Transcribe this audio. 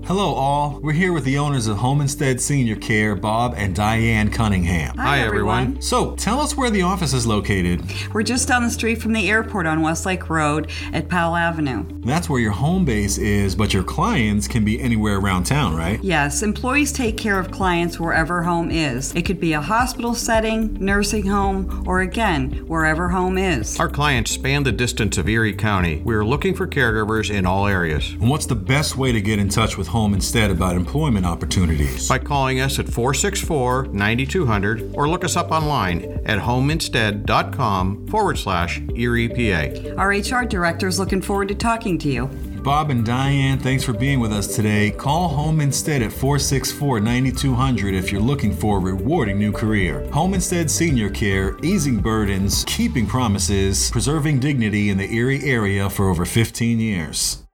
Hello all, we're here with the owners of Home Instead Senior Care, Bob and Diane Cunningham. Hi everyone. So, tell us where the office is located. We're just down the street from the airport on Westlake Road at Powell Avenue. That's where your home base is, but your clients can be anywhere around town, right? Yes, employees take care of clients wherever home is. It could be a hospital setting, nursing home, or again, wherever home is. Our clients span the distance of Erie County. We are looking for caregivers in all areas. And what's the best way to get in touch with Home Instead about employment opportunities? By calling us at 464-9200 or look us up online at homeinstead.com/Erie, PA. Our HR director is looking forward to talking to you. Bob and Diane, thanks for being with us today. Call Home Instead at 464-9200 if you're looking for a rewarding new career. Home Instead Senior Care, easing burdens, keeping promises, preserving dignity in the Erie area for over 15 years.